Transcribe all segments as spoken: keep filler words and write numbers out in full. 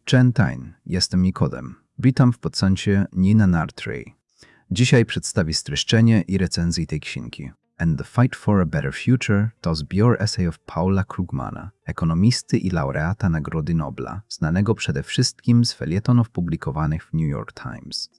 Cześć, jestem Nikodem. Witam w podcaście Nina Nartrej. Dzisiaj przedstawię streszczenie i recenzję tej księgi. And the Fight for a Better Future to zbiór esejów Paula Krugmana, ekonomisty i laureata Nagrody Nobla, znanego przede wszystkim z felietonów publikowanych w New York Times.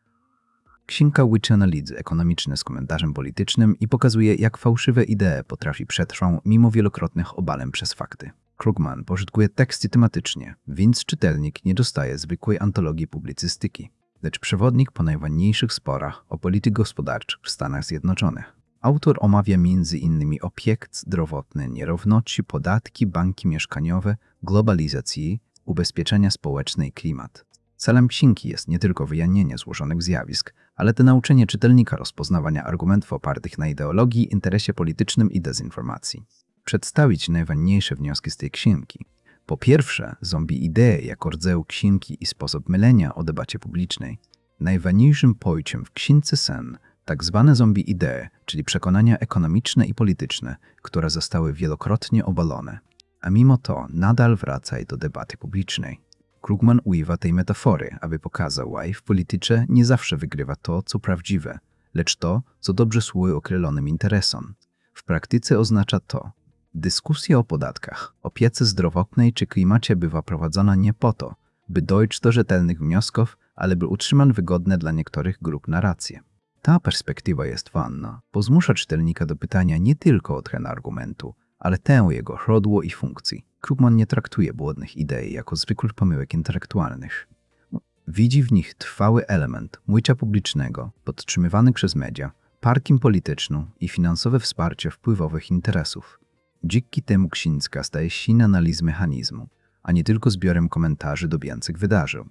Księga łączy analizy ekonomiczne z komentarzem politycznym i pokazuje, jak fałszywe idee potrafi przetrwać mimo wielokrotnych obaleń przez fakty. Krugman pożytkuje teksty tematycznie, więc czytelnik nie dostaje zwykłej antologii publicystyki, lecz przewodnik po najważniejszych sporach o politykę gospodarczą w Stanach Zjednoczonych. Autor omawia między innymi opiek zdrowotny, nierówności, podatki, banki mieszkaniowe, globalizację, ubezpieczenia społeczne i klimat. Celem księgi jest nie tylko wyjaśnienie złożonych zjawisk, ale też nauczenie czytelnika rozpoznawania argumentów opartych na ideologii, interesie politycznym i dezinformacji. Przedstawić najważniejsze wnioski z tej księgi. Po pierwsze, zombie idee jako rodzaju księgi i sposób mylenia o debacie publicznej. Najważniejszym pojęciem w księdze sen tak zwane zombie idee, czyli przekonania ekonomiczne i polityczne, które zostały wielokrotnie obalone, a mimo to nadal wracają do debaty publicznej. Krugman używa tej metafory, aby pokazał, że w polityce nie zawsze wygrywa to, co prawdziwe, lecz to, co dobrze służy określonym interesom. W praktyce oznacza to, dyskusja o podatkach, opiece zdrowotnej czy klimacie bywa prowadzona nie po to, by dojść do rzetelnych wniosków, ale by utrzymać wygodne dla niektórych grup narracje. Ta perspektywa jest ważna, bo zmusza czytelnika do pytania nie tylko o tren argumentu, ale tę jego źródło i funkcji. Krugman nie traktuje błędnych idei jako zwykłych pomyłek intelektualnych. Widzi w nich trwały element mówienia publicznego, podtrzymywany przez media, parkę polityczną i finansowe wsparcie wpływowych interesów. Dzięki temu księga staje się analiz mechanizmu, a nie tylko zbiorem komentarzy do bieżących wydarzeń.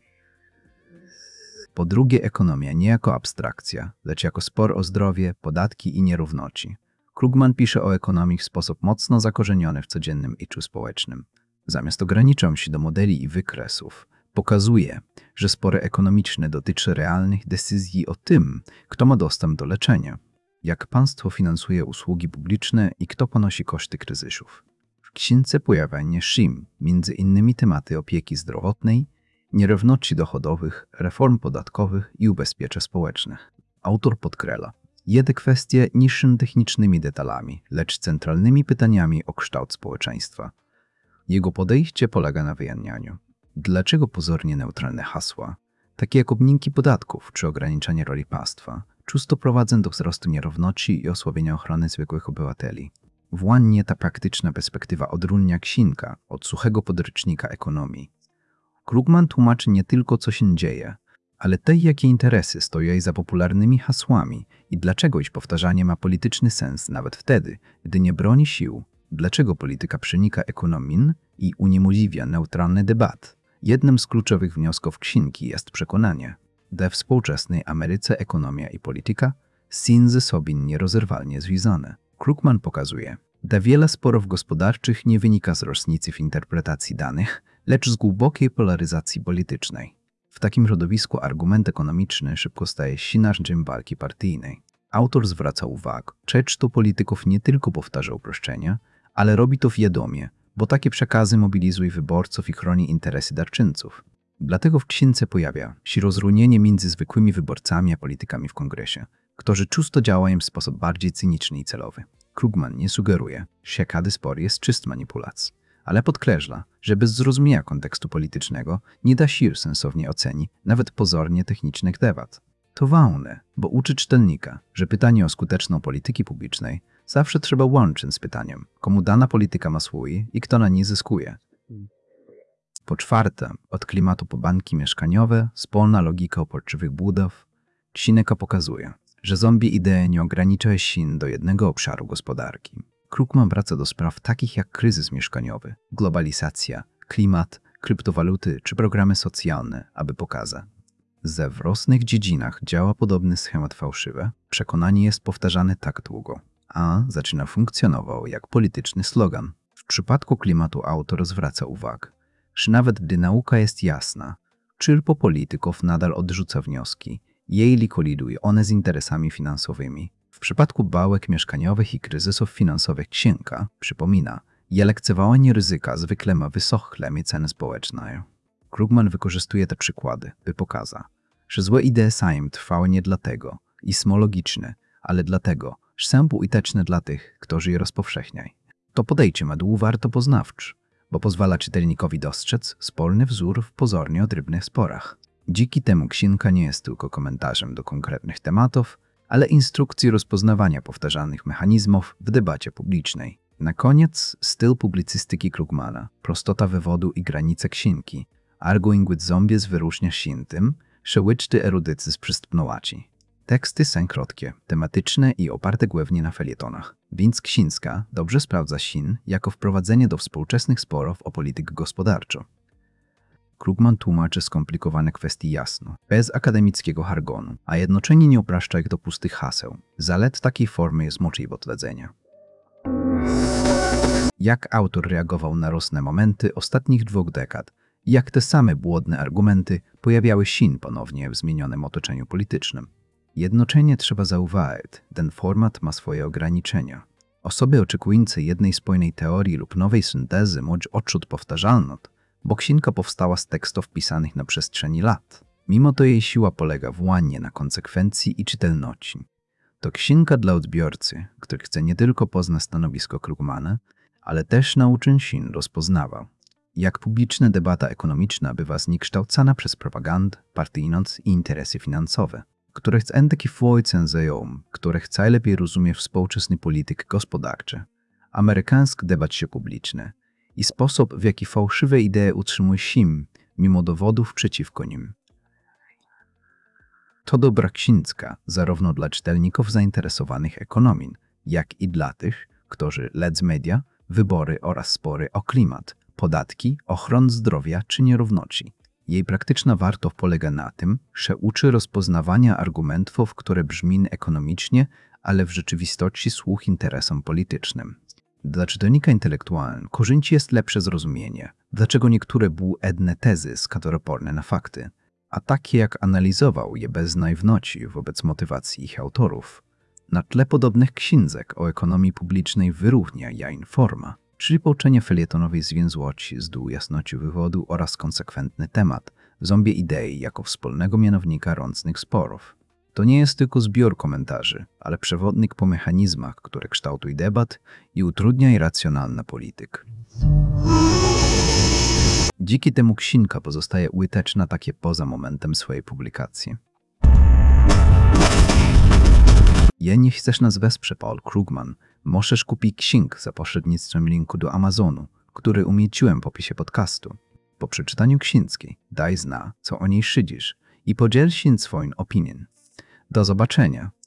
Po drugie, ekonomia nie jako abstrakcja, lecz jako spor o zdrowie, podatki i nierówności. Krugman pisze o ekonomii w sposób mocno zakorzeniony w codziennym życiu społecznym. Zamiast ograniczać się do modeli i wykresów, pokazuje, że spory ekonomiczne dotyczą realnych decyzji o tym, kto ma dostęp do leczenia, jak państwo finansuje usługi publiczne i kto ponosi koszty kryzysów. W księdze pojawia się między innymi tematy opieki zdrowotnej, nierówności dochodowych, reform podatkowych i ubezpieczeń społecznych. Autor podkreśla, jedy kwestie niższymi technicznymi detalami, lecz centralnymi pytaniami o kształt społeczeństwa. Jego podejście polega na wyjaśnianiu, dlaczego pozornie neutralne hasła, takie jak obniżki podatków czy ograniczanie roli państwa, często prowadzą do wzrostu nierówności i osłabienia ochrony zwykłych obywateli. Właśnie ta praktyczna perspektywa odróżnia księgę od suchego podręcznika ekonomii. Krugman tłumaczy nie tylko, co się dzieje, ale te, jakie interesy stoją za popularnymi hasłami i dlaczego ich powtarzanie ma polityczny sens nawet wtedy, gdy nie broni sił, dlaczego polityka przenika ekonomię i uniemożliwia neutralny debat. Jednym z kluczowych wniosków księgi jest przekonanie, że w współczesnej Ameryce ekonomia i polityka są ze sobą nierozerwalnie związane. Krugman pokazuje, że wiele sporów gospodarczych nie wynika z różnicy w interpretacji danych, lecz z głębokiej polaryzacji politycznej. W takim środowisku argument ekonomiczny szybko staje się narzędziem walki partyjnej. Autor zwraca uwagę, że często polityków nie tylko powtarza uproszczenia, ale robi to świadomie, bo takie przekazy mobilizują wyborców i chroni interesy darczyńców. Dlatego w księdze pojawia się rozróżnienie między zwykłymi wyborcami a politykami w kongresie, którzy często działają w sposób bardziej cyniczny i celowy. Krugman nie sugeruje, że każdy spor jest czyst manipulacji, ale podkreśla, że bez zrozumienia kontekstu politycznego nie da się sensownie ocenić nawet pozornie technicznych debat. To ważne, bo uczy czytelnika, że pytanie o skuteczną polityki publicznej zawsze trzeba łączyć z pytaniem, komu dana polityka ma służyć i kto na niej zyskuje. Po czwarte, od klimatu po banki mieszkaniowe, wspólna logika oporczywych budów, księga pokazuje, że zombie idee nie ogranicza się do jednego obszaru gospodarki. Krugman wraca do spraw takich jak kryzys mieszkaniowy, globalizacja, klimat, kryptowaluty czy programy socjalne, aby pokazać, że w różnych dziedzinach działa podobny schemat fałszywy, przekonanie jest powtarzane tak długo, a zaczyna funkcjonował jak polityczny slogan. W przypadku klimatu autor zwraca uwagę, że nawet gdy nauka jest jasna, czerpo polityków nadal odrzuca wnioski, jeśli koliduje one z interesami finansowymi. W przypadku bałek mieszkaniowych i kryzysów finansowych księga przypomina, że lekceważenie ryzyka zwykle ma wysokie ceny społeczne. Krugman wykorzystuje te przykłady, by pokazać, że złe idee same trwały nie dlatego, iż są logiczne, ale dlatego, że są użyteczne dla tych, którzy je rozpowszechniają. To podejście ma warto poznawczy, bo pozwala czytelnikowi dostrzec wspólny wzór w pozornie odrębnych sporach. Dzięki temu księga nie jest tylko komentarzem do konkretnych tematów, ale instrukcji rozpoznawania powtarzanych mechanizmów w debacie publicznej. Na koniec styl publicystyki Krugmana, prostota wywodu i granice księgi. Arguing with zombies wyróżnia się tym, że łyczty erudycy z przystępnowaci. Teksty są krótkie, tematyczne i oparte głównie na felietonach, więc księga dobrze sprawdza się jako wprowadzenie do współczesnych sporów o politykę gospodarczą. Krugman tłumaczy skomplikowane kwestie jasno, bez akademickiego jargonu, a jednocześnie nie upraszcza ich do pustych haseł. Zalet takiej formy jest możliwe odwedzenia. Jak autor reagował na rosne momenty ostatnich dwóch dekad i jak te same błędne argumenty pojawiały się ponownie w zmienionym otoczeniu politycznym. Jednocześnie trzeba zauważyć, ten format ma swoje ograniczenia. Osoby oczekujące jednej spójnej teorii lub nowej syntezy mogą odczuć powtarzalność, bo księga powstała z tekstów pisanych na przestrzeni lat. Mimo to jej siła polega właśnie na konsekwencji i czytelności. To księga dla odbiorcy, który chce nie tylko poznać stanowisko Krugmana, ale też nauczyć się rozpoznawał, jak publiczna debata ekonomiczna bywa zniekształcana przez propagandę, partyjność i interesy finansowe, które chcą taki wpływ zająć, które chce lepiej rozumieć współczesny polityk gospodarczy, amerykański debacie publiczny i sposób, w jaki fałszywe idee utrzymują się, mimo dowodów przeciwko nim. To dobra księga zarówno dla czytelników zainteresowanych ekonomią, jak i dla tych, którzy śledzą media, wybory oraz spory o klimat, podatki, ochronę zdrowia czy nierówności. Jej praktyczna wartość polega na tym, że uczy rozpoznawania argumentów, które brzmią ekonomicznie, ale w rzeczywistości służą interesom politycznym. Dla czytelnika intelektualnego korzystnie jest lepsze zrozumienie, dlaczego niektóre błędne tezy są oporne na fakty, a takie jak analizował je bez naiwności wobec motywacji ich autorów. Na tle podobnych książek o ekonomii publicznej wyróżnia jain forma, czyli pouczenie felietonowej zwięzłości z dół jasności wywodu oraz konsekwentny temat, zombie idei jako wspólnego mianownika rącnych sporów. To nie jest tylko zbiór komentarzy, ale przewodnik po mechanizmach, które kształtują debat i utrudniają racjonalny polityk. Dzięki temu księga pozostaje użyteczna takie poza momentem swojej publikacji. Jeśli chcesz nas wesprzeć Paul Krugman, możesz kupić księgę za pośrednictwem linku do Amazonu, który umieściłem w opisie podcastu. Po przeczytaniu księgi daj zna, co o niej szydzisz i podziel się swoją opinią. Do zobaczenia.